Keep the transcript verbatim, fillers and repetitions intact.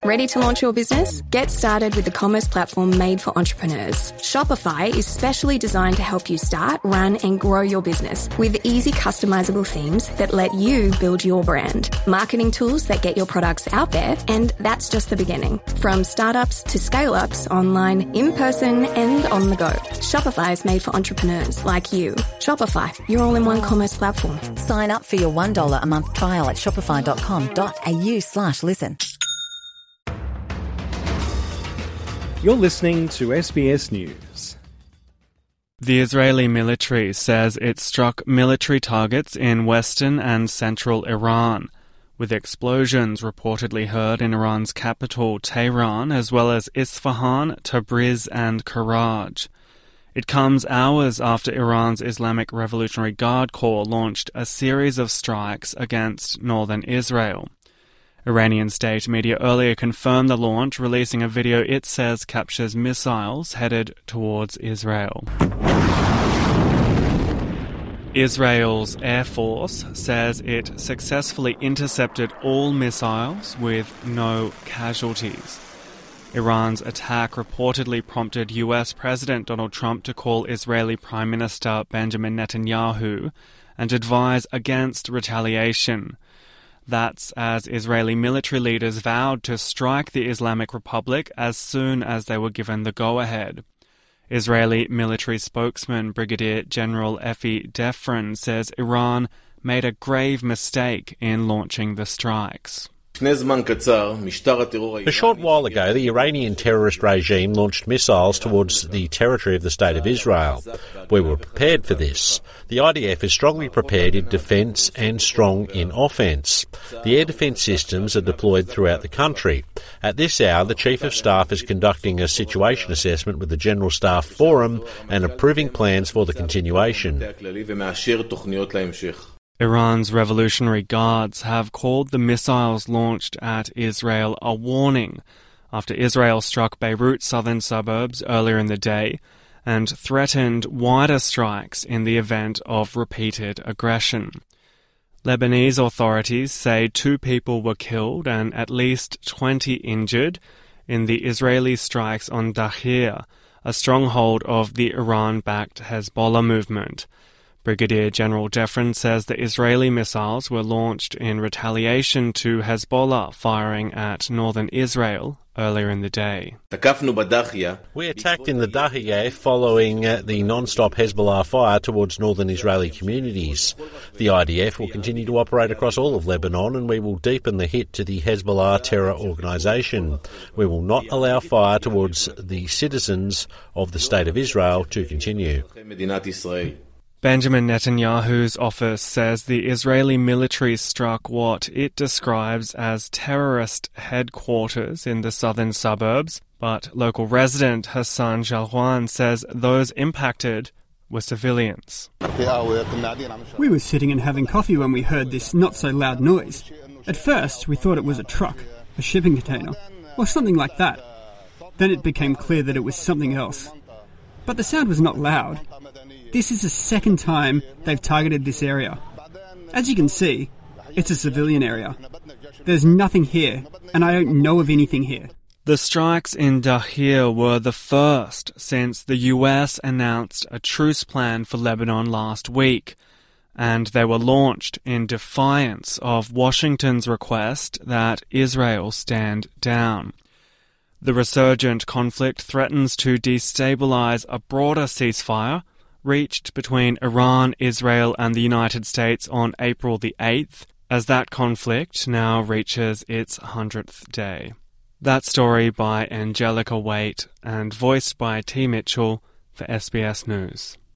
Ready to launch your business? Get started with the commerce platform made for entrepreneurs. Shopify is specially designed to help you start, run and grow your business with easy customizable themes that let you build your brand, marketing tools that get your products out there, and that's just the beginning. From startups to scale-ups, online, in person and on the go. Shopify is made for entrepreneurs like you. Shopify, your all-in-one commerce platform. Sign up for your one dollar a month trial at shopify.com.au slash listen. You're listening to S B S News. The Israeli military says it struck military targets in western and central Iran, with explosions reportedly heard in Iran's capital, Tehran, as well as Isfahan, Tabriz and Karaj. It comes hours after Iran's Islamic Revolutionary Guard Corps launched a series of strikes against northern Israel. Iranian state media earlier confirmed the launch, releasing a video it says captures missiles headed towards Israel. Israel's Air Force says it successfully intercepted all missiles with no casualties. Iran's attack reportedly prompted U S President Donald Trump to call Israeli Prime Minister Benjamin Netanyahu and advise against retaliation. That's as Israeli military leaders vowed to strike the Islamic Republic as soon as they were given the go-ahead. Israeli military spokesman Brigadier General Efi Defrin says Iran made a grave mistake in launching the strikes. A short while ago, the Iranian terrorist regime launched missiles towards the territory of the State of Israel. We were prepared for this. The I D F is strongly prepared in defence and strong in offence. The air defence systems are deployed throughout the country. At this hour, the Chief of Staff is conducting a situation assessment with the General Staff Forum and approving plans for the continuation. Iran's Revolutionary Guards have called the missiles launched at Israel a warning after Israel struck Beirut's southern suburbs earlier in the day and threatened wider strikes in the event of repeated aggression. Lebanese authorities say two people were killed and at least twenty injured in the Israeli strikes on Dahir, a stronghold of the Iran-backed Hezbollah movement. Brigadier General Defrin says the Israeli missiles were launched in retaliation to Hezbollah firing at northern Israel earlier in the day. We attacked in the Dahiyeh following uh, the non-stop Hezbollah fire towards northern Israeli communities. The I D F will continue to operate across all of Lebanon and we will deepen the hit to the Hezbollah terror organisation. We will not allow fire towards the citizens of the State of Israel to continue. Benjamin Netanyahu's office says the Israeli military struck what it describes as terrorist headquarters in the southern suburbs, but local resident Hassan Jalwan says those impacted were civilians. We were sitting and having coffee when we heard this not-so-loud noise. At first, we thought it was a truck, a shipping container, or something like that. Then it became clear that it was something else. But the sound was not loud. This is the second time they've targeted this area. As you can see, it's a civilian area. There's nothing here, and I don't know of anything here. The strikes in Dahir were the first since the U S announced a truce plan for Lebanon last week, and they were launched in defiance of Washington's request that Israel stand down. The resurgent conflict threatens to destabilize a broader ceasefire reached between Iran, Israel and the United States on April the eighth, as that conflict now reaches its hundredth day. That story by Angelica Waite and voiced by T. Mitchell for S B S News.